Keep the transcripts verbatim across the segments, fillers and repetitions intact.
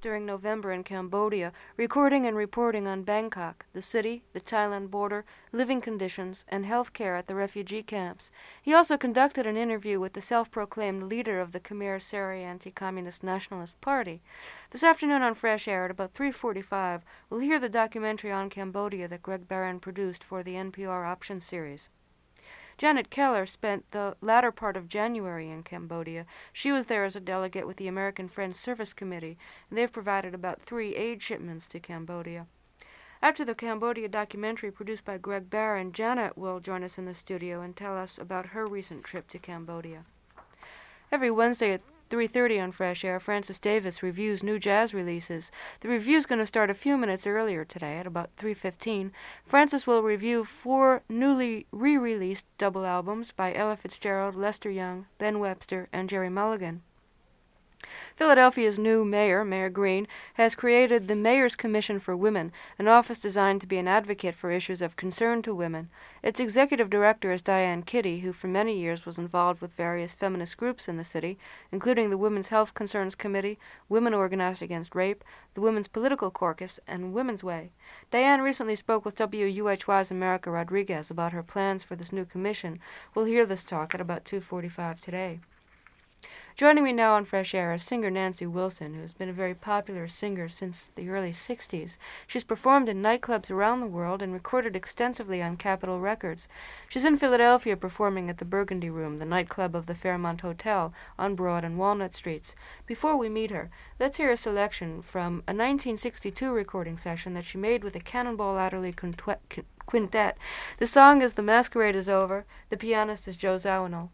during November in Cambodia, recording and reporting on Bangkok, the city, the Thailand border, living conditions, and health care at the refugee camps. He also conducted an interview with the self-proclaimed leader of the Khmer Sari Anti-Communist Nationalist Party. This afternoon on Fresh Air at about three forty-five, we'll hear the documentary on Cambodia that Greg Barron produced for the N P R Options series. Janet Keller spent the latter part of January in Cambodia. She was there as a delegate with the American Friends Service Committee, and they've provided about three aid shipments to Cambodia. After the Cambodia documentary produced by Greg Barron, Janet will join us in the studio and tell us about her recent trip to Cambodia. Every Wednesday at three thirty on Fresh Air, Francis Davis reviews new jazz releases. The review's going to start a few minutes earlier today at about three fifteen. Francis will review four newly re-released double albums by Ella Fitzgerald, Lester Young, Ben Webster, and Jerry Mulligan. Philadelphia's new mayor, Mayor Green, has created the Mayor's Commission for Women, an office designed to be an advocate for issues of concern to women. Its executive director is Diane Kitty, who for many years was involved with various feminist groups in the city, including the Women's Health Concerns Committee, Women Organized Against Rape, the Women's Political Caucus, and Women's Way. Diane recently spoke with W U H Y's America Rodriguez about her plans for this new commission. We'll hear this talk at about two forty-five today. Joining me now on Fresh Air is singer Nancy Wilson, who has been a very popular singer since the early sixties. She's performed in nightclubs around the world and recorded extensively on Capitol Records. She's in Philadelphia performing at the Burgundy Room, the nightclub of the Fairmont Hotel on Broad and Walnut Streets. Before we meet her, let's hear a selection from a nineteen sixty-two recording session that she made with the Cannonball Adderley Quintet. The song is The Masquerade Is Over. The pianist is Joe Zawinul.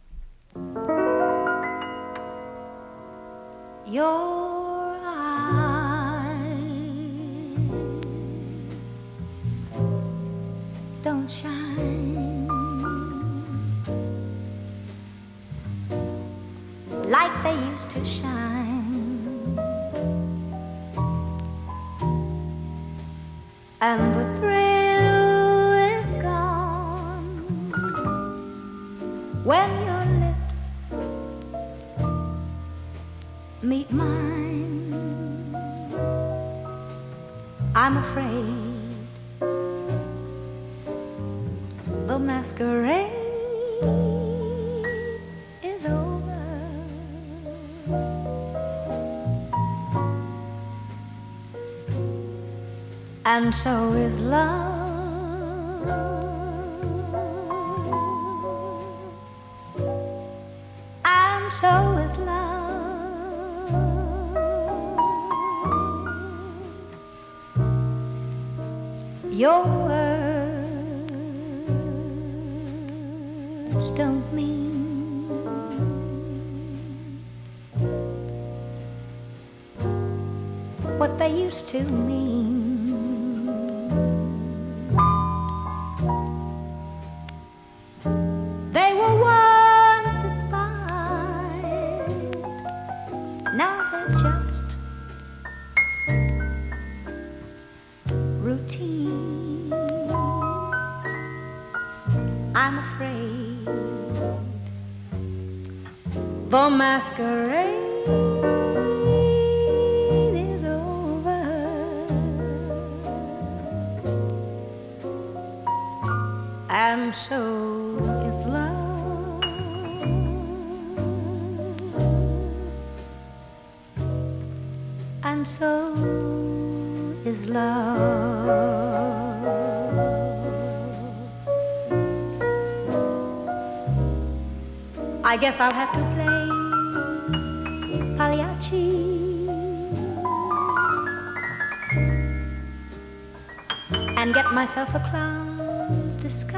Your eyes don't shine like they used to shine, and the thrill is gone when your meet mine. I'm afraid the masquerade is over, and so is love, and so is love. Your words don't mean what they used to mean. They were once despised, now they're just routine. I'm afraid the masquerade is over, and so is love, and so is love. I guess I'll have to play Pagliacci and get myself a clown's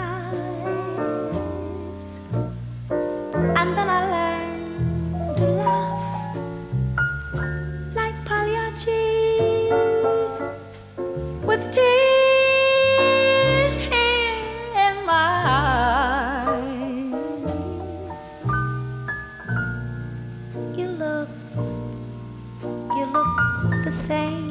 disguise, and then I'll learn to laugh like Pagliacci with tears in my eyes. You look, you look the same.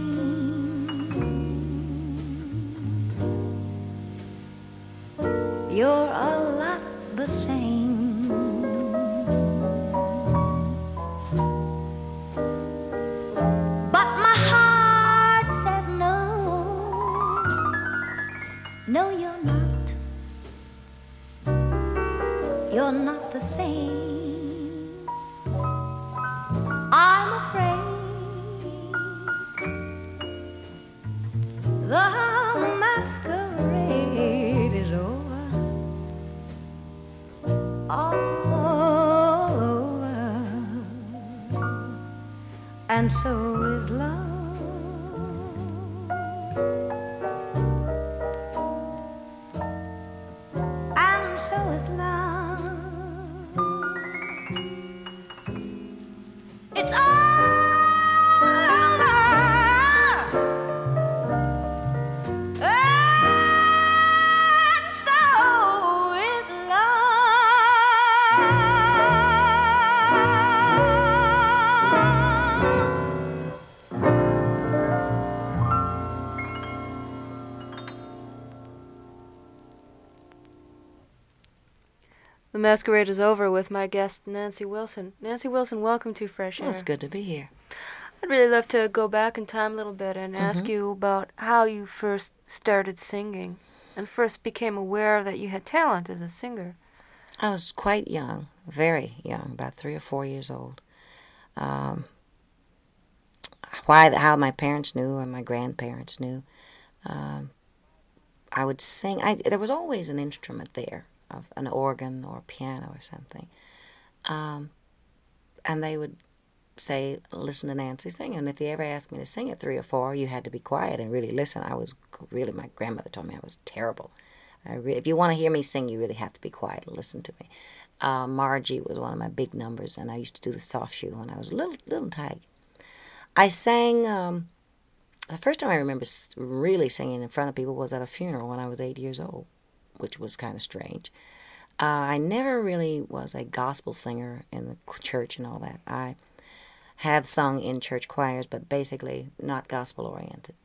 You're a lot the same. But my and so is love. And so is love. It's all over. And so is love. The Masquerade is over with my guest, Nancy Wilson. Nancy Wilson, welcome to Fresh Air. Well, it's good to be here. I'd really love to go back in time a little bit and Mm-hmm. ask you about how you first started singing and first became aware that you had talent as a singer. I was quite young, very young, about three or four years old. Um, why, how my parents knew or my grandparents knew, um, I would sing. I, there was always an instrument there, of an organ or a piano or something. Um, and they would say, listen to Nancy sing. And if you ever asked me to sing at three or four, you had to be quiet and really listen. I was really, my grandmother told me I was terrible. I re- if you want to hear me sing, you really have to be quiet and listen to me. Uh, Margie was one of my big numbers, and I used to do the soft shoe when I was a little, little tyke. I sang, um, the first time I remember really singing in front of people was at a funeral when I was eight years old, which was kind of strange. Uh, I never really was a gospel singer in the church and all that. I have sung in church choirs, but basically not gospel-oriented.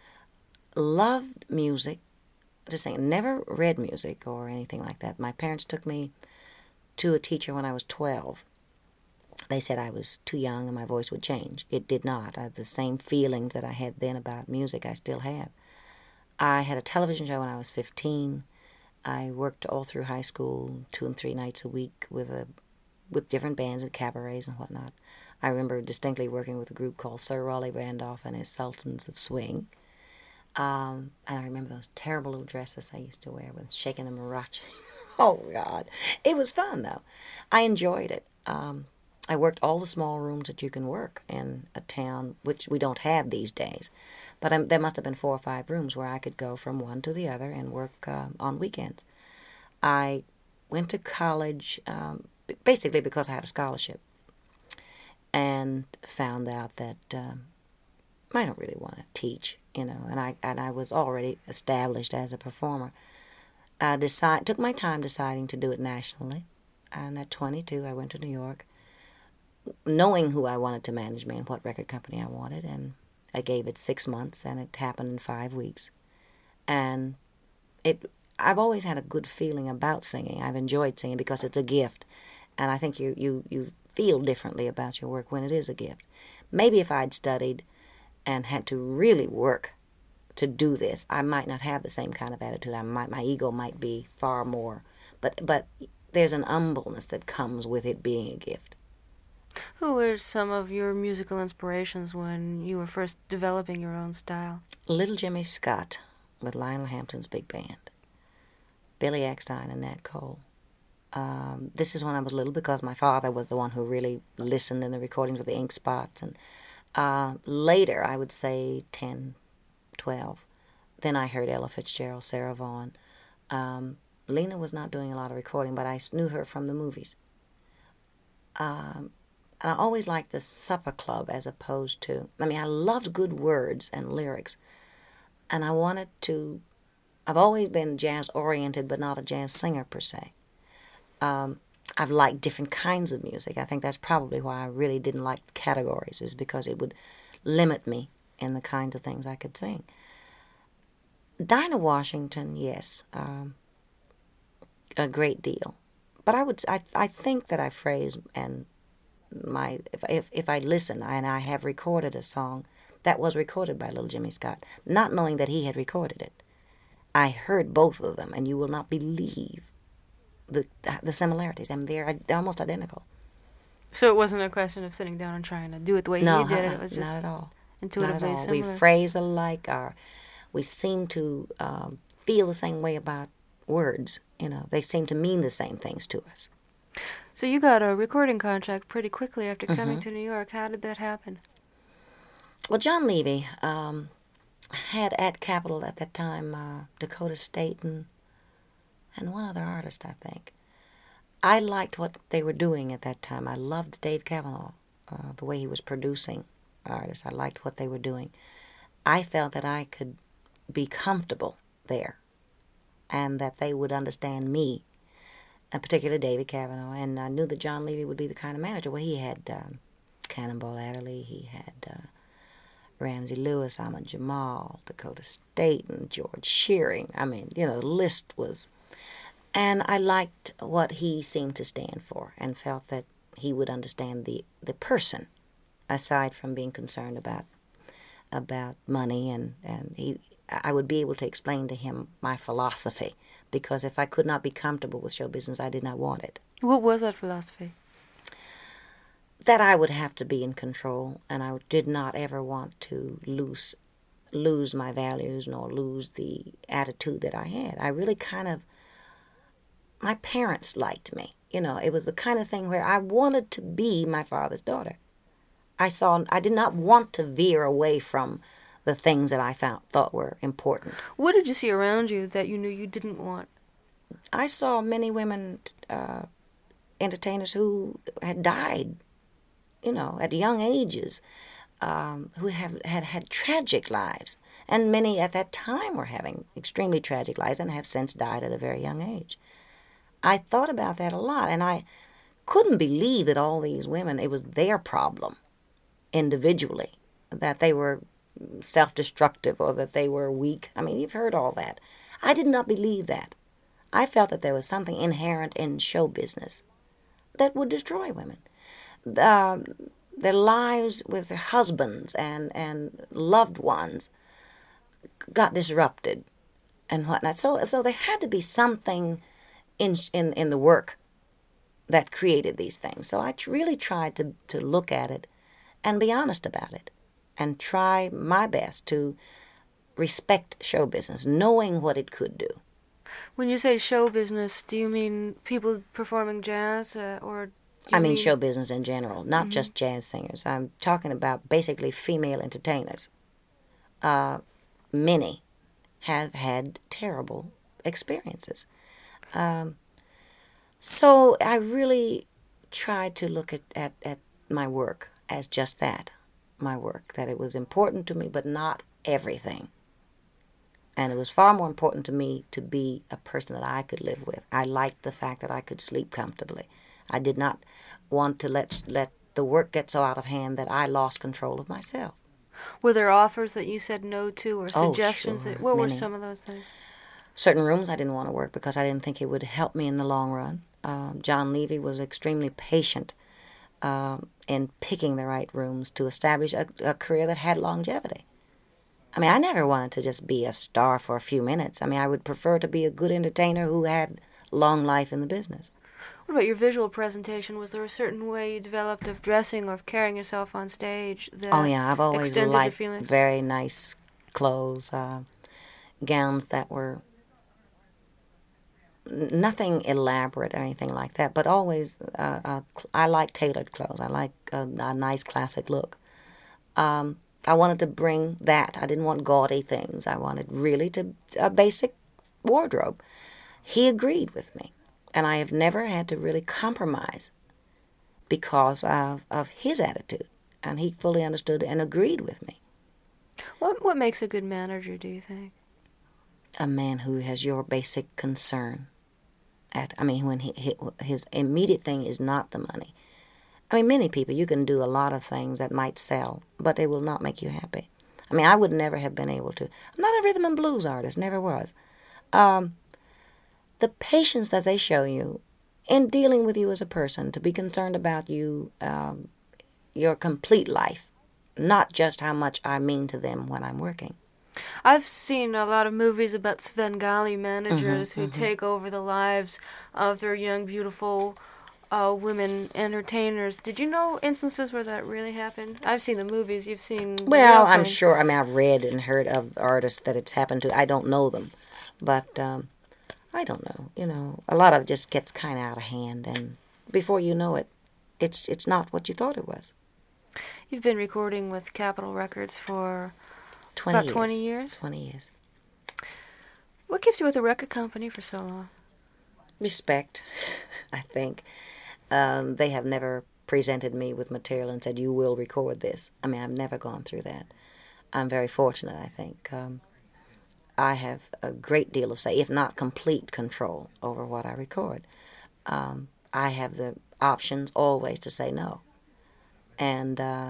Loved music, to sing. Never read music or anything like that. My parents took me to a teacher when I was twelve. They said I was too young and my voice would change. It did not. I had the same feelings that I had then about music I still have. I had a television show when I was fifteen. I worked all through high school, two and three nights a week with a with different bands and cabarets and whatnot. I remember distinctly working with a group called Sir Raleigh Randolph and his Sultans of Swing. Um, and I remember those terrible little dresses I used to wear with shaking the maracha. Oh, God. It was fun, though. I enjoyed it. Um, I worked all the small rooms that you can work in a town, which we don't have these days. But um, there must have been four or five rooms where I could go from one to the other and work uh, on weekends. I went to college um, basically because I had a scholarship and found out that um, I don't really want to teach, you know, and I and I was already established as a performer. I decide, took my time deciding to do it nationally, and at twenty-two I went to New York, knowing who I wanted to manage me and what record company I wanted, and I gave it six months, and it happened in five weeks. And it, I've always had a good feeling about singing. I've enjoyed singing because it's a gift, and I think you, you, you feel differently about your work when it is a gift. Maybe if I'd studied and had to really work to do this, I might not have the same kind of attitude. I might, my ego might be far more, but but there's an humbleness that comes with it being a gift. Who were some of your musical inspirations when you were first developing your own style? Little Jimmy Scott with Lionel Hampton's big band, Billy Eckstine and Nat Cole. Um, this is when I was little because my father was the one who really listened in the recordings with the ink spots. And uh, later, I would say ten, twelve, then I heard Ella Fitzgerald, Sarah Vaughan. Um, Lena was not doing a lot of recording, but I knew her from the movies. Um, and I always liked the supper club as opposed to, I mean, I loved good words and lyrics. And I wanted to, I've always been jazz-oriented, but not a jazz singer per se. Um, I've liked different kinds of music. I think that's probably why I really didn't like categories, is because it would limit me in the kinds of things I could sing. Dinah Washington, yes, um, a great deal. But I would, I, I think that I phrase and my, if, if if I listen and I have recorded a song that was recorded by Little Jimmy Scott, not knowing that he had recorded it, I heard both of them, and you will not believe the the similarities. I mean, they're they're almost identical. So it wasn't a question of sitting down and trying to do it the way No, he did it. uh-uh, It was just not at all. intuitively Not at all. similar. We phrase alike. Our, we seem to um, feel the same way about words. You know, they seem to mean the same things to us. So you got a recording contract pretty quickly after coming Mhm. to New York. How did that happen? well, John Levy um, had at Capitol at that time uh, Dakota Staten and one other artist, I think. I liked what they were doing at that time. I loved Dave Cavanaugh, uh, the way he was producing artists. I liked what they were doing. I felt that I could be comfortable there and that they would understand me, in particular David Cavanaugh. And I knew that John Levy would be the kind of manager. Well, he had um, Cannonball Adderley, he had uh, Ramsey Lewis, Ahmad Jamal, Dakota Staten, George Shearing. I mean, you know, the list was... And I liked what he seemed to stand for and felt that he would understand the, the person, aside from being concerned about about money. And, and he, I would be able to explain to him my philosophy, because if I could not be comfortable with show business, I did not want it. What was that philosophy? That I would have to be in control, and I did not ever want to lose lose my values nor lose the attitude that I had. I really kind of... My parents liked me. You know, it was the kind of thing where I wanted to be my father's daughter. I saw, I did not want to veer away from the things that I found, thought were important. What did you see around you that you knew you didn't want? I saw many women, uh, entertainers who had died, you know, at young ages, um, who have had had tragic lives. And many at that time were having extremely tragic lives and have since died at a very young age. I thought about that a lot, and I couldn't believe that all these women, it was their problem individually, that they were self-destructive or that they were weak. I mean, you've heard all that. I did not believe that. I felt that there was something inherent in show business that would destroy women. Uh, their lives with their husbands and, and loved ones got disrupted and whatnot. So, so there had to be something in in in the work that created these things. So I really tried to, to look at it and be honest about it and try my best to respect show business, knowing what it could do. When you say show business, do you mean people performing jazz uh, or... I mean, mean show business in general, not mm-hmm. just jazz singers. I'm talking about basically female entertainers. Uh, many have had terrible experiences. Um, so I really tried to look at, at, at my work as just that, my work, that it was important to me, but not everything. And it was far more important to me to be a person that I could live with. I liked the fact that I could sleep comfortably. I did not want to let let the work get so out of hand that I lost control of myself. Were there offers that you said no to or suggestions? Oh, sure. that, what Many. were some of those things? Certain rooms I didn't want to work because I didn't think it would help me in the long run. Um, John Levy was extremely patient um, in picking the right rooms to establish a, a career that had longevity. I mean, I never wanted to just be a star for a few minutes. I mean, I would prefer to be a good entertainer who had long life in the business. What about your visual presentation? Was there a certain way you developed of dressing or of carrying yourself on stage that oh, yeah, I've always extended liked your feelings? Very nice clothes, uh, gowns that were nothing elaborate or anything like that, but always, uh, uh, I like tailored clothes. I like a, a nice classic look. Um, I wanted to bring that. I didn't want gaudy things. I wanted really to a basic wardrobe. He agreed with me, and I have never had to really compromise because of, of his attitude, and he fully understood and agreed with me. What what makes a good manager, do you think? A man who has your basic concern. At, I mean, when he, he, his immediate thing is not the money. I mean, many people, you can do a lot of things that might sell, but they will not make you happy. I mean, I would never have been able to. I'm not a rhythm and blues artist, never was. Um, the patience that they show you in dealing with you as a person, to be concerned about you, um, your complete life, not just how much I mean to them when I'm working. I've seen a lot of movies about Svengali managers mm-hmm, who mm-hmm. take over the lives of their young, beautiful uh, women entertainers. Did you know instances where that really happened? I've seen the movies. You've seen the Well, real I'm thing. sure. I mean, I've read and heard of artists that it's happened to. I don't know them. But um, I don't know. You know, a lot of it just gets kind of out of hand. And before you know it, it's it's not what you thought it was. You've been recording with Capitol Records for twenty about years. twenty years? twenty years. What keeps you with a record company for so long? Respect, I think. Um, they have never presented me with material and said, you will record this. I mean, I've never gone through that. I'm very fortunate, I think. Um, I have a great deal of say, if not complete control over what I record. Um, I have the options always to say no. And uh,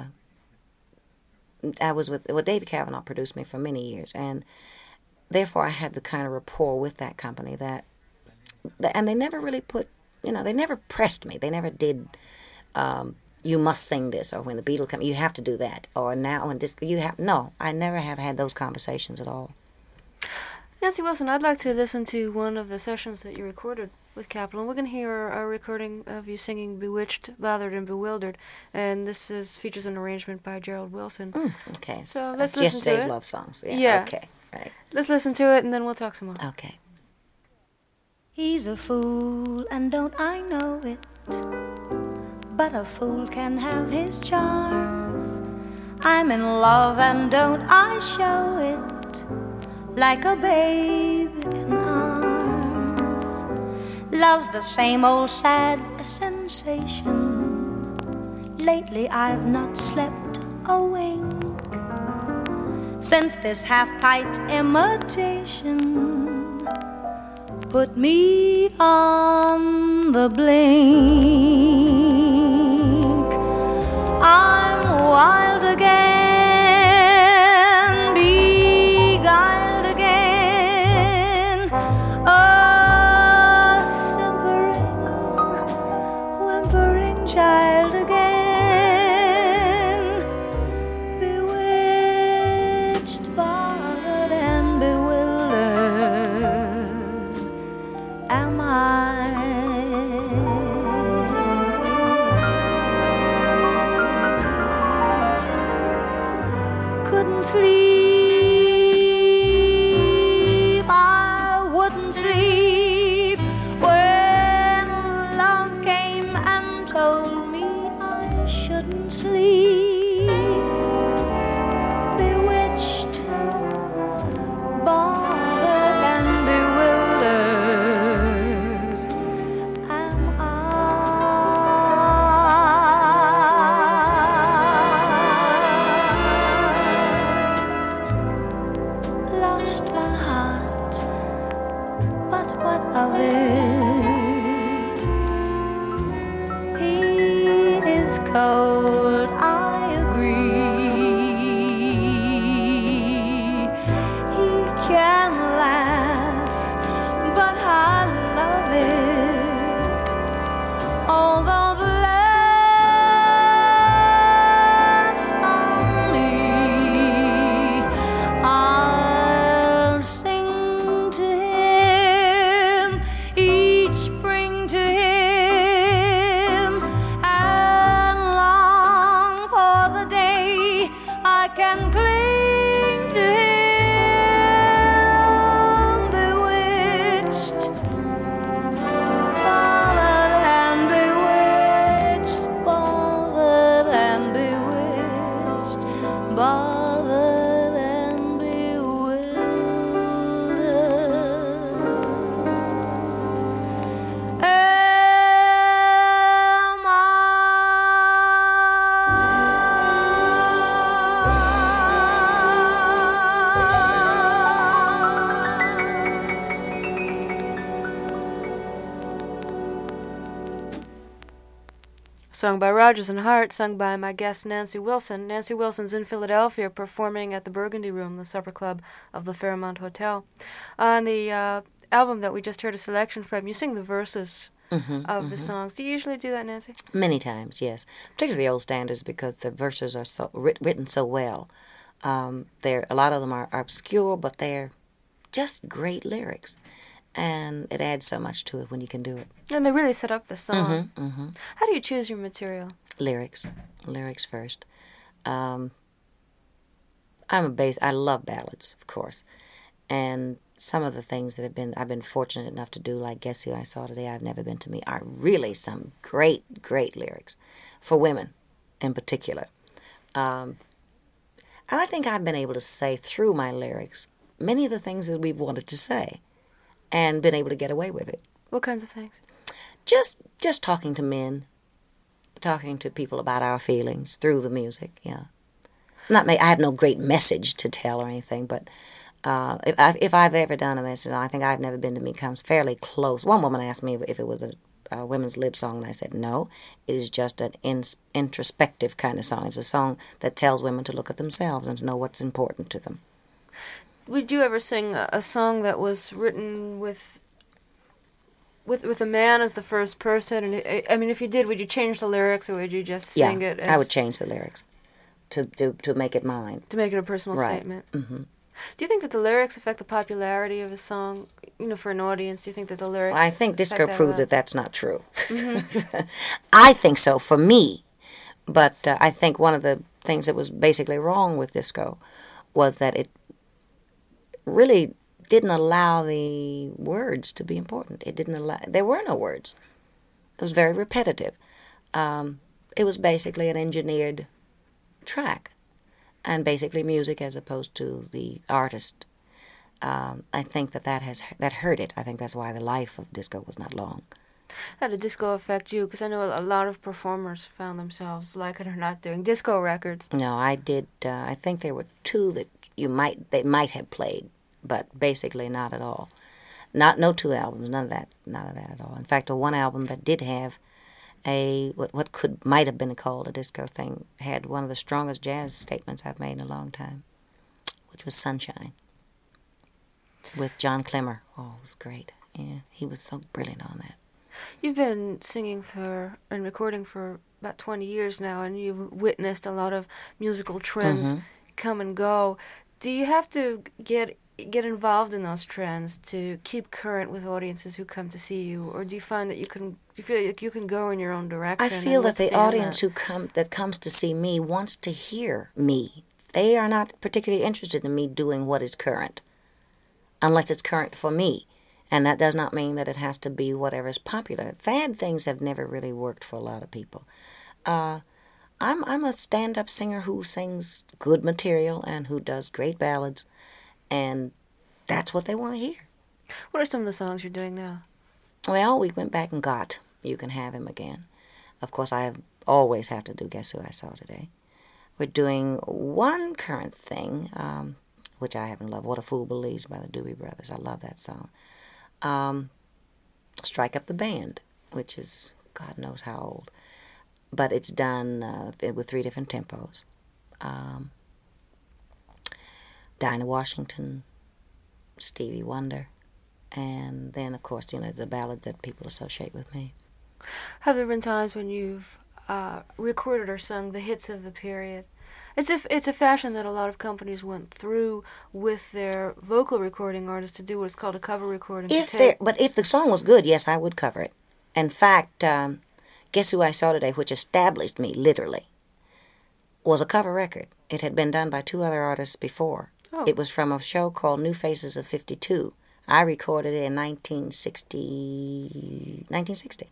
I was with, well, David Cavanaugh produced me for many years, and therefore I had the kind of rapport with that company that, and they never really put, you know, they never pressed me. They never did, um, you must sing this, or when the Beatles come, you have to do that, or now when disco, you have, no, I never have had those conversations at all. Nancy Wilson, I'd like to listen to one of the sessions that you recorded with Capitol. We're going to hear a recording of you singing Bewitched, Bothered, and Bewildered, and this is features an arrangement by Gerald Wilson. Mm, okay, so so let's listen to yesterday's it. love songs. Yeah, yeah. Okay, right. Let's listen to it, and then we'll talk some more. Okay. He's a fool, and don't I know it? But a fool can have his charms. I'm in love, and don't I show it? Like a babe in arms. Love's the same old sad sensation. Lately I've not slept a wink since this half-pint imitation put me on the blink. I'm wild again, beguiled again, a simpering, whimpering child again, bewitched, bothered, and bewildered am I. Couldn't sleep, I wouldn't sleep when love came and told me I shouldn't sleep. Bewitched, bothered, and bewildered am I. Lost my heart, but what of it? He is cold, I agree. He can laugh, but I love it. Although the laughs on me, I'll sing to him each spring to him and long for the day I can cling to him. Bewitched, bothered, and bewitched, bothered, and bewitched, bothered, and bewildered am I. Sung by Rodgers and Hart, sung by my guest Nancy Wilson. Nancy Wilson's in Philadelphia performing at the Burgundy Room, the supper club of the Fairmont Hotel. On the uh, album that we just heard a selection from, you sing the verses Mm-hmm, of mm-hmm. the songs. Do you usually do that, Nancy? Many times, yes. Particularly the old standards, because the verses are so writ- written so well. Um, they're a lot of them are, are obscure, but they're just great lyrics, and it adds so much to it when you can do it. And they really set up the song. Mm-hmm, mm-hmm. How do you choose your material? Lyrics, lyrics first. Um, I'm a bass. I love ballads, of course, and some of the things that have been I've been fortunate enough to do, like Guess Who I Saw Today, I've Never Been to Me, are really some great, great lyrics for women, in particular. Um, and I think I've been able to say through my lyrics many of the things that we've wanted to say and been able to get away with it. What kinds of things? Just just talking to men, talking to people about our feelings through the music, yeah. Not, I have no great message to tell or anything, but uh, if, I, if I've ever done a message, I think I've never been to me comes fairly close. One woman asked me if it was a, a women's lib song, and I said, no, it is just an in, introspective kind of song. It's a song that tells women to look at themselves and to know what's important to them. Would you ever sing a, a song that was written with... With with a man as the first person, and it, I mean, if you did, would you change the lyrics, or would you just sing yeah, it? As, I would change the lyrics to, to to make it mine. To make it a personal right. statement. Mm-hmm. Do you think that the lyrics affect the popularity of a song? You know, for an audience, do you think that the lyrics? Well, I think disco that proved that that's not true. Mm-hmm. I think so for me, but uh, I think one of the things that was basically wrong with disco was that it really didn't allow the words to be important. It didn't allow. There were no words. It was very repetitive. Um, it was basically an engineered track, and basically music as opposed to the artist. Um, I think that that has that hurt it. I think that's why the life of disco was not long. How did disco affect you? Because I know a lot of performers found themselves, like it or not, doing disco records. No, I did. Uh, I think there were two that you might they might have played, but basically not at all. Not no two albums, none of that, none of that at all. In fact, the one album that did have a what what could might have been called a disco thing had one of the strongest jazz statements I've made in a long time, which was "Sunshine" with John Clemmer. Oh, it was great. Yeah, he was so brilliant on that. You've been singing for and recording for about twenty years now, and you've witnessed a lot of musical trends mm-hmm. come and go. Do you have to get get involved in those trends to keep current with audiences who come to see you, or do you find that you can you feel like you can go in your own direction? I feel that the audience that? who come that comes to see me wants to hear me. They are not particularly interested in me doing what is current, unless it's current for me. And that does not mean that it has to be whatever is popular. Fad things have never really worked for a lot of people. Uh, I'm I'm a stand-up singer who sings good material and who does great ballads, and that's what they want to hear. What are some of the songs you're doing now? Well, we went back and got You Can Have Him Again. Of course, I have always have to do Guess Who I Saw Today. We're doing one current thing, um, which I haven't loved, What a Fool Believes by the Doobie Brothers. I love that song. Um, Strike Up the Band, which is God knows how old. But it's done uh, with three different tempos. Um, Dinah Washington, Stevie Wonder, and then, of course, you know, the ballads that people associate with me. Have there been times when you've uh, recorded or sung the hits of the period? It's a, it's a fashion that a lot of companies went through with their vocal recording artists to do what's called a cover recording. If there, but if the song was good, yes, I would cover it. In fact, um, Guess Who I Saw Today, which established me, literally, was a cover record. It had been done by two other artists before. Oh. It was from a show called New Faces of fifty-two. I recorded it in nineteen sixty. nineteen sixty.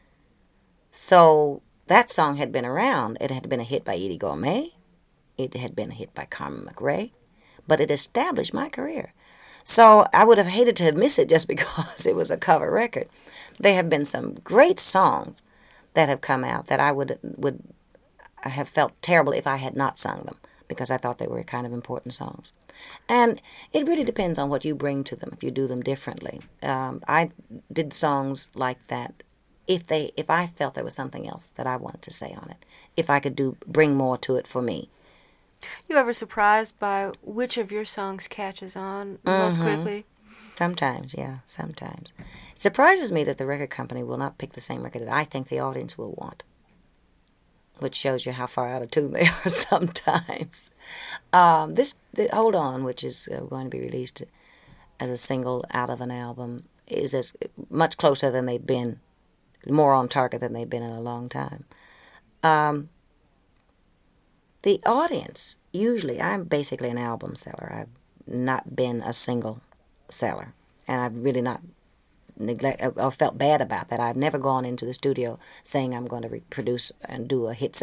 So that song had been around. It had been a hit by Eddie Gourmet. It had been a hit by Carmen McRae, but it established my career. So I would have hated to have missed it just because it was a cover record. There have been some great songs that have come out that I would would have felt terrible if I had not sung them, because I thought they were kind of important songs. And it really depends on what you bring to them, if you do them differently. Um, I did songs like that if they if I felt there was something else that I wanted to say on it, if I could do bring more to it for me. You ever surprised by which of your songs catches on mm-hmm. most quickly? Sometimes, yeah, sometimes. It surprises me that the record company will not pick the same record that I think the audience will want, which shows you how far out of tune they are sometimes. Um, this, the, Hold On, which is uh, going to be released as a single out of an album, is as much closer than they've been, more on target than they've been in a long time. Um... The audience, usually, I'm basically an album seller. I've not been a single seller. And I've really not neglect or felt bad about that. I've never gone into the studio saying I'm going to reproduce and do a hit single.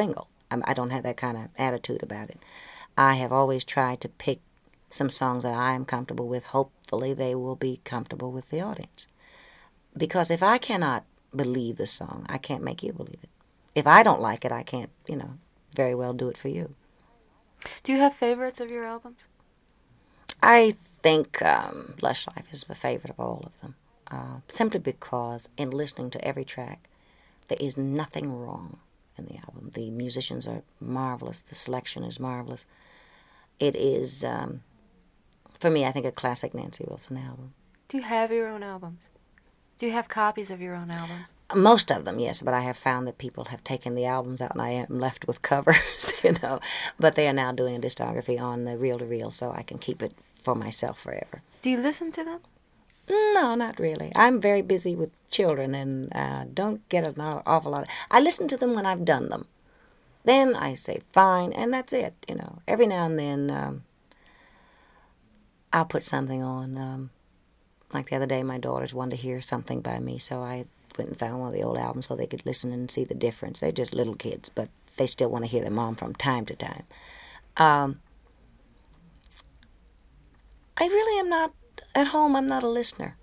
I'm, I don't have that kind of attitude about it. I have always tried to pick some songs that I am comfortable with. Hopefully they will be comfortable with the audience. Because if I cannot believe the song, I can't make you believe it. If I don't like it, I can't, you know, very well do it for you. Do you have favorites of your albums? I think um, Lush Life is my favorite of all of them. Uh, simply because in listening to every track, there is nothing wrong in the album. The musicians are marvelous. The selection is marvelous. It is, um, for me, I think a classic Nancy Wilson album. Do you have your own albums? Do you have copies of your own albums? Most of them, yes, but I have found that people have taken the albums out and I am left with covers, you know. But they are now doing a discography on the reel-to-reel, so I can keep it for myself forever. Do you listen to them? No, not really. I'm very busy with children and uh, don't get an awful lot. Of, I listen to them when I've done them. Then I say, fine, and that's it, you know. Every now and then um, I'll put something on. Um, like the other day, my daughters wanted to hear something by me, so I went and found one of the old albums so they could listen and see the difference. They're just little kids, but they still want to hear their mom from time to time. Um, I really am not, at home, I'm not a listener.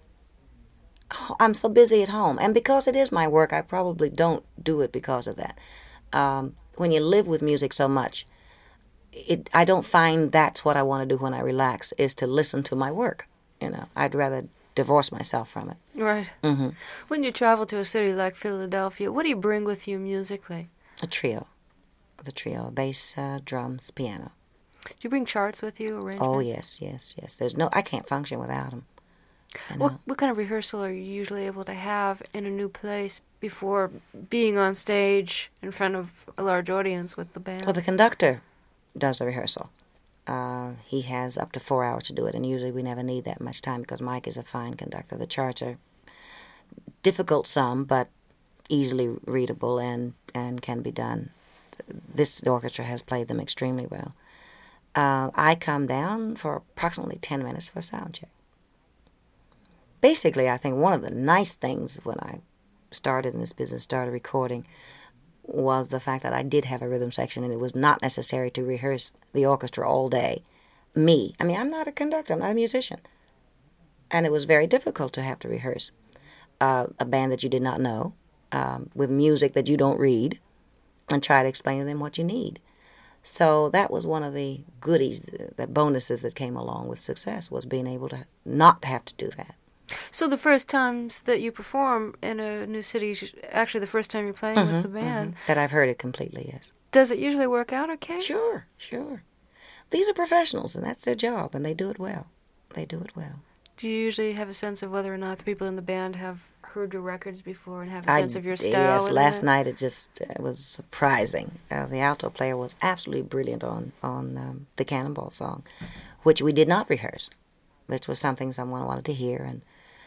I'm so busy at home. And because it is my work, I probably don't do it because of that. Um, when you live with music so much, it I don't find that's what I want to do when I relax, is to listen to my work. You know, I'd rather divorce myself from it. Right. Mm-hmm. When you travel to a city like Philadelphia, what do you bring with you musically? A trio. The trio, bass, uh, drums, piano. Do you bring charts with you, arrangements? Oh, yes, yes, yes. There's no, I can't function without them. What, what kind of rehearsal are you usually able to have in a new place before being on stage in front of a large audience with the band? Well, the conductor does the rehearsal. Uh, he has up to four hours to do it, and usually we never need that much time because Mike is a fine conductor. The charts are difficult some, but easily readable and, and can be done. This orchestra has played them extremely well. Uh, I come down for approximately ten minutes for a sound check. Basically, I think one of the nice things when I started in this business, started recording, was the fact that I did have a rhythm section and it was not necessary to rehearse the orchestra all day. Me. I mean, I'm not a conductor. I'm not a musician. And it was very difficult to have to rehearse uh, a band that you did not know, um, with music that you don't read, and try to explain to them what you need. So that was one of the goodies, the bonuses that came along with success, was being able to not have to do that. So the first times that you perform in a new city is actually the first time you're playing mm-hmm, with the band. Mm-hmm. That I've heard it completely, yes. Does it usually work out okay? Sure, sure. These are professionals, and that's their job, and they do it well. They do it well. Do you usually have a sense of whether or not the people in the band have heard your records before and have a I, sense of your style? Yes, last it? night it just uh, was surprising. Uh, the alto player was absolutely brilliant on, on um, the Cannonball song, which we did not rehearse. This was something someone wanted to hear, and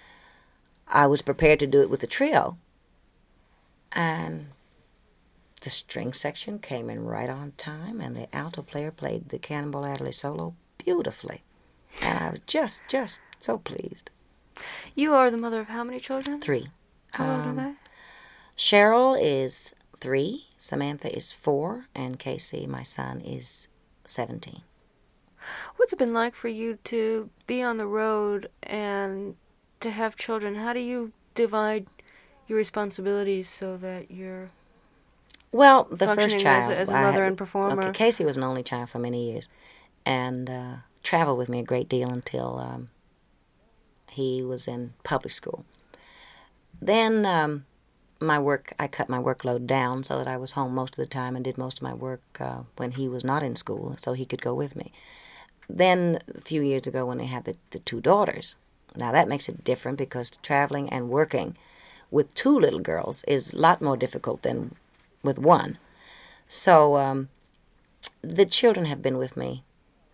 I was prepared to do it with the trio. And the string section came in right on time, and the alto player played the Cannonball Adderley solo beautifully. And I was just, just so pleased. You are the mother of how many children? Three. How old um, are they? Cheryl is three, Samantha is four, and Casey, my son, is seventeen. What's it been like for you to be on the road and to have children? How do you divide your responsibilities so that you're well, the functioning first child, as, as a I mother had, and performer? Okay, Casey was an only child for many years, and uh, traveled with me a great deal until um, he was in public school. Then um, my work, I cut my workload down so that I was home most of the time and did most of my work uh, when he was not in school, so he could go with me. Then a few years ago when I had the, the two daughters, now that makes it different because traveling and working with two little girls is a lot more difficult than with one. So um, the children have been with me.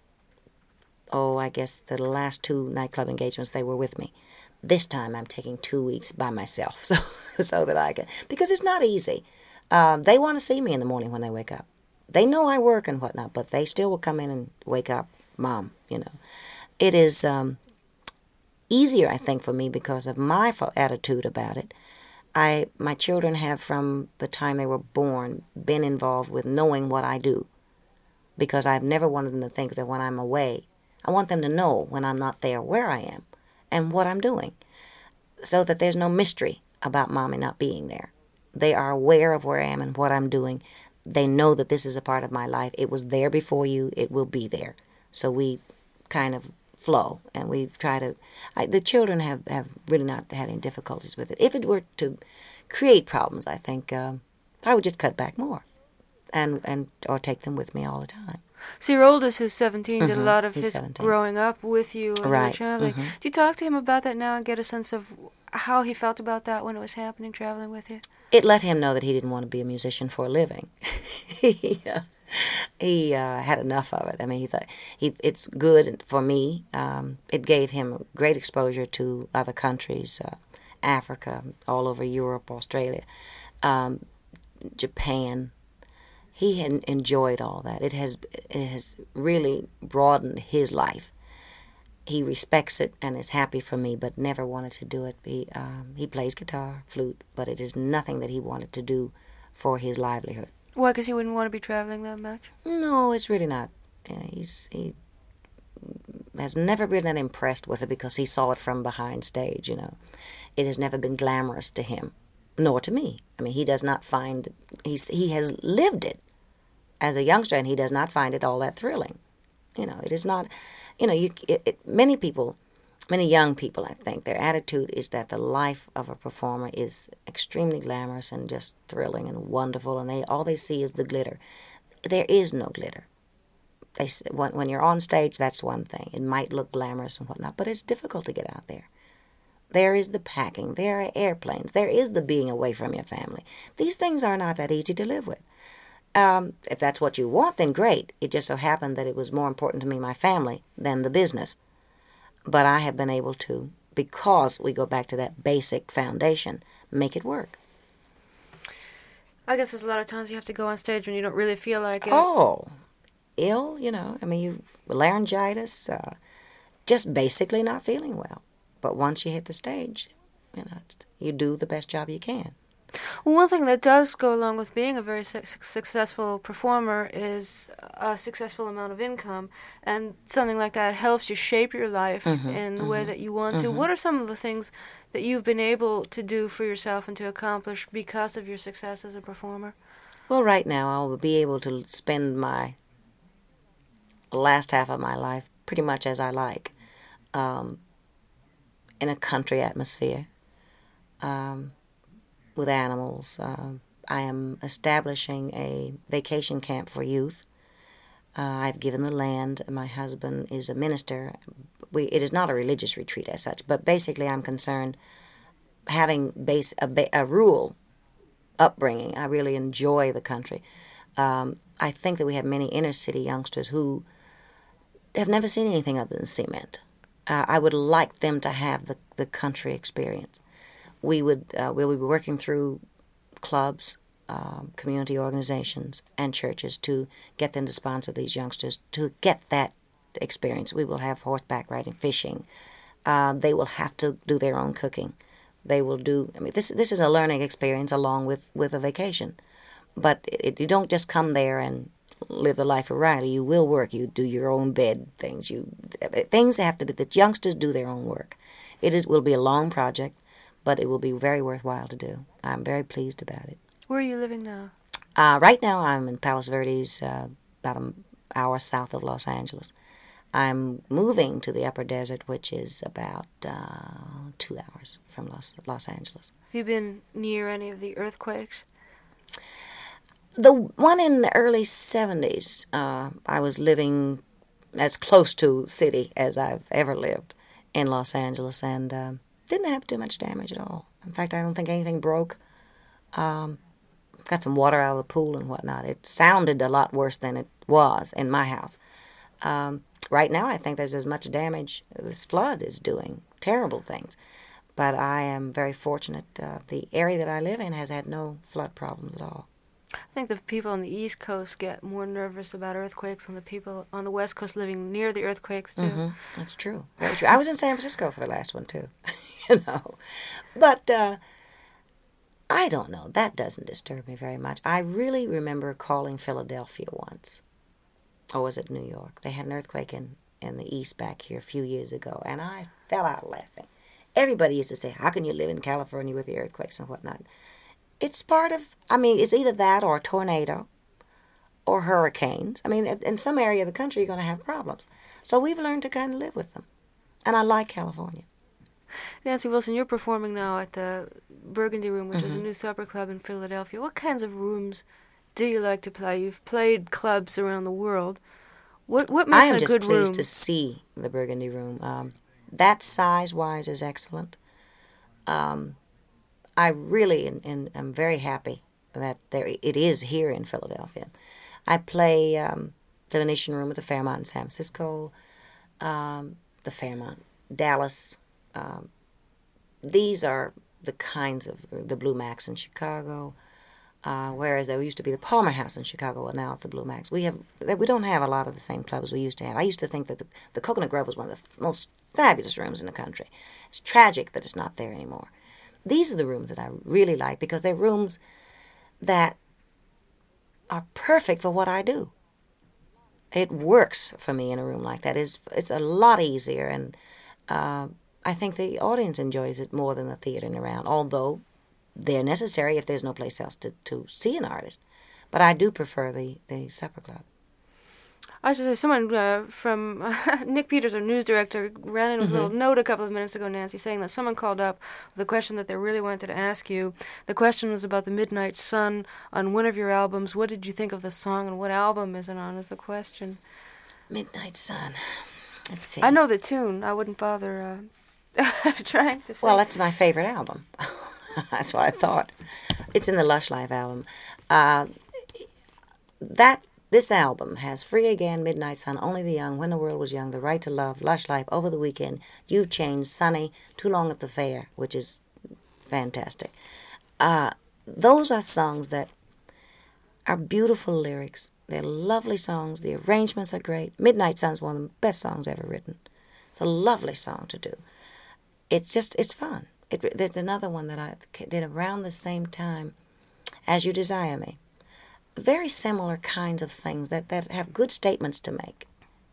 Oh, I guess the last two nightclub engagements, they were with me. This time I'm taking two weeks by myself so so that I can, because it's not easy. Uh, they want to see me in the morning when they wake up. They know I work and whatnot, but they still will come in and wake up, Mom, you know. It is um, easier, I think, for me because of my attitude about it. I my children have, from the time they were born, been involved with knowing what I do, because I've never wanted them to think that when I'm away, I want them to know when I'm not there where I am and what I'm doing, so that there's no mystery about Mommy not being there. They are aware of where I am and what I'm doing. They know that this is a part of my life. It was there before you. It will be there. So we kind of flow, and we try to... I, the children have, have really not had any difficulties with it. If it were to create problems, I think um, I would just cut back more, and, and or take them with me all the time. So your oldest, who's seventeen, did Mhm, a lot of he's his seventeen. growing up with you and Right, your traveling. mhm. Do you talk to him about that now and get a sense of how he felt about that when it was happening, traveling with you? It let him know that he didn't want to be a musician for a living. he uh, he uh, had enough of it. I mean, he thought he it's good for me. Um, it gave him great exposure to other countries, uh, Africa, all over Europe, Australia, um, Japan. He had enjoyed all that. It has it has really broadened his life. He respects it and is happy for me, but never wanted to do it. He um, he plays guitar, flute, but it is nothing that he wanted to do for his livelihood. Why? Because he wouldn't want to be traveling that much? No, it's really not. You know, he's he has never been that impressed with it because he saw it from behind stage. You know, it has never been glamorous to him, nor to me. I mean, he does not find he's he has lived it as a youngster, and he does not find it all that thrilling. You know, it is not. You know, you, it, it, many people, many young people, I think, their attitude is that the life of a performer is extremely glamorous and just thrilling and wonderful, and they all they see is the glitter. There is no glitter. They when, when you're on stage, that's one thing. It might look glamorous and whatnot, but it's difficult to get out there. There is the packing. There are airplanes. There is the being away from your family. These things are not that easy to live with. Um, if that's what you want, then great. It just so happened that it was more important to me, my family, than the business. But I have been able to, because we go back to that basic foundation, make it work. I guess there's a lot of times you have to go on stage when you don't really feel like it. Oh, ill, you know. I mean, you laryngitis, uh, just basically not feeling well. But once you hit the stage, you know, you do the best job you can. Well, one thing that does go along with being a very su- successful performer is a successful amount of income, and something like that helps you shape your life Mm-hmm, in the mm-hmm, way that you want mm-hmm. to. What are some of the things that you've been able to do for yourself and to accomplish because of your success as a performer? Well, right now I will be able to spend my last half of my life pretty much as I like, um, in a country atmosphere. Um, with animals. Uh, I am establishing a vacation camp for youth. Uh, I've given the land. My husband is a minister. We, it is not a religious retreat as such, but basically I'm concerned having base a, a rural upbringing. I really enjoy the country. Um, I think that we have many inner city youngsters who have never seen anything other than cement. Uh, I would like them to have the, the country experience. We would uh, we'll be working through clubs, um, community organizations, and churches to get them to sponsor these youngsters to get that experience. We will have horseback riding, fishing. Uh, they will have to do their own cooking. They will do. I mean, this this is a learning experience along with, with a vacation. But it, you don't just come there and live the life of Riley. You will work. You do your own bed things. You things have to be. The youngsters do their own work. It is will be a long project, but it will be very worthwhile to do. I'm very pleased about it. Where are you living now? Uh, right now I'm in Palos Verdes, uh, about an hour south of Los Angeles. I'm moving to the upper desert, which is about uh, two hours from Los, Los Angeles. Have you been near any of the earthquakes? The one in the early seventies, uh, I was living as close to city as I've ever lived in Los Angeles, and uh, didn't have too much damage at all. In fact, I don't think anything broke. Um, got some water out of the pool and whatnot. It sounded a lot worse than it was in my house. Um, right now, I think there's as much damage. This flood is doing terrible things. But I am very fortunate. Uh, the area that I live in has had no flood problems at all. I think the people on the East Coast get more nervous about earthquakes than the people on the West Coast living near the earthquakes, too. Mm-hmm. That's true. Very true. I was in San Francisco for the last one, too. you know. But uh, I don't know. That doesn't disturb me very much. I really remember calling Philadelphia once. Or was it New York? They had an earthquake in, in the east back here a few years ago, and I fell out laughing. Everybody used to say, how can you live in California with the earthquakes and whatnot? It's part of, I mean, it's either that or a tornado or hurricanes. I mean, in some area of the country, you're going to have problems. So we've learned to kind of live with them. And I like California. Nancy Wilson, you're performing now at the Burgundy Room, which Mm-hmm. is a new supper club in Philadelphia. What kinds of rooms do you like to play? You've played clubs around the world. What what makes I am a just good pleased room? to see the Burgundy Room. Um, that size-wise is excellent. Um, I really and, and am very happy that there it is here in Philadelphia. I play um, the Venetian Room at the Fairmont in San Francisco, um, the Fairmont, Dallas. Um, these are the kinds of the Blue Max in Chicago. Uh, whereas there used to be the Palmer House in Chicago, and now it's the Blue Max. We have we don't have a lot of the same clubs we used to have. I used to think that the, the Coconut Grove was one of the most fabulous rooms in the country. It's tragic that it's not there anymore. These are the rooms that I really like because they're rooms that are perfect for what I do. It works for me in a room like that. It's, it's a lot easier, and uh, I think the audience enjoys it more than the theater and around, although they're necessary if there's no place else to, to see an artist. But I do prefer the, the supper club. I should say, someone uh, from uh, Nick Peters, our news director, ran in a Mm-hmm. little note a couple of minutes ago, Nancy, saying that someone called up with a question that they really wanted to ask you. The question was about the Midnight Sun on one of your albums. What did you think of the song, and what album is it on, is the question. Midnight Sun. Let's see. I know the tune. I wouldn't bother uh, trying to say. Well, that's my favorite album. That's what I thought. It's in the Lush Life album. Uh, that This album has Free Again, Midnight Sun, Only the Young, When the World Was Young, The Right to Love, Lush Life, Over the Weekend, You've Changed, Sunny, Too Long at the Fair, which is fantastic. Uh, those are songs that are beautiful lyrics. They're lovely songs. The arrangements are great. Midnight Sun's one of the best songs ever written. It's a lovely song to do. It's just, it's fun. It, there's another one that I did around the same time, As You Desire Me. Very similar kinds of things that, that have good statements to make.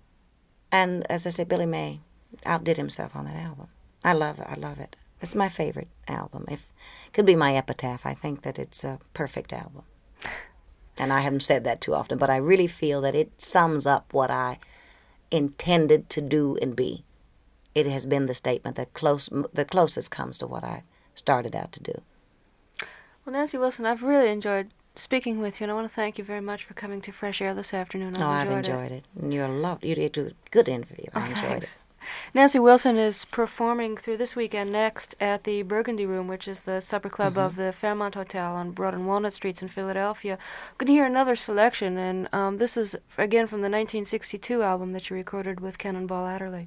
And as I said, Billy May outdid himself on that album. I love it. I love it. It's my favorite album. If it could be my epitaph, I think that it's a perfect album. And I haven't said that too often, but I really feel that it sums up what I intended to do and be. It has been the statement that close, the closest comes to what I started out to do. Well, Nancy Wilson, I've really enjoyed speaking with you, and I want to thank you very much for coming to Fresh Air this afternoon. I've oh, enjoyed I've enjoyed it. it. And you're loved. You did a good interview. I oh, enjoyed thanks. it. Nancy Wilson is performing through this weekend next at the Burgundy Room, which is the supper club Mm-hmm. of the Fairmont Hotel on Broad and Walnut Streets in Philadelphia. We're going to hear another selection, and um, this is, again, from the nineteen sixty-two album that you recorded with Cannonball Adderley.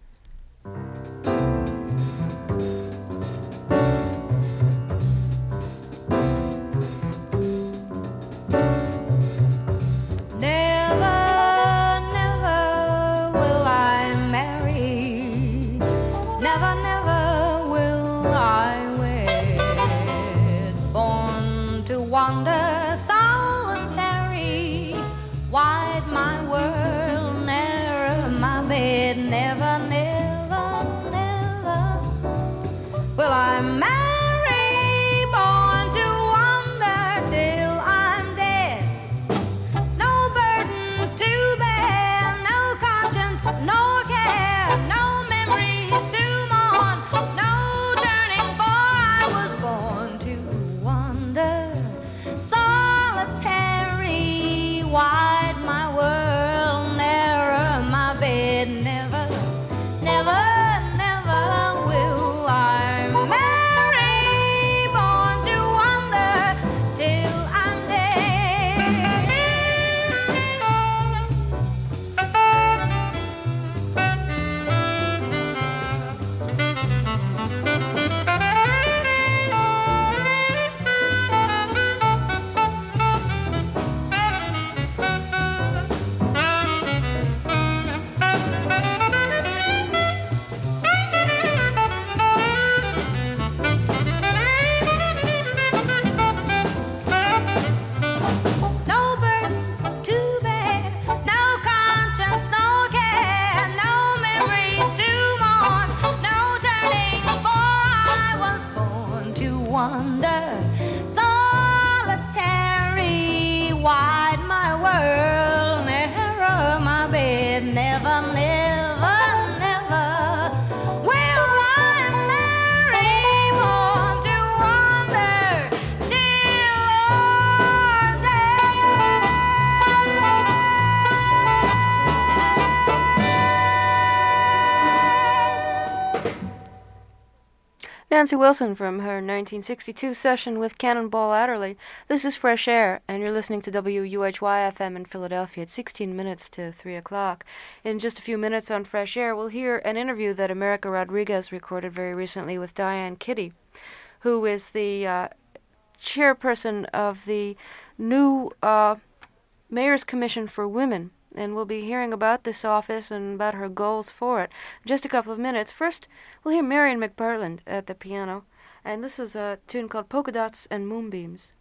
Wander solitary, wide my world, narrow my bed, never, never, never will I marry, born to wander till I'm dead. No burdens to bear, no conscience, no care, no memories to mourn, no turning, for I was born to wander solitary, wide my world, Nancy Wilson from her nineteen sixty-two session with Cannonball Adderley. This is Fresh Air, and you're listening to W U H Y F M in Philadelphia at sixteen minutes to three o'clock. In just a few minutes on Fresh Air, we'll hear an interview that America Rodriguez recorded very recently with Diane Kitty, who is the uh, chairperson of the new uh, Mayor's Commission for Women. And we'll be hearing about this office and about her goals for it in just a couple of minutes. First, we'll hear Marion McPartland at the piano, and this is a tune called Polka Dots and Moonbeams.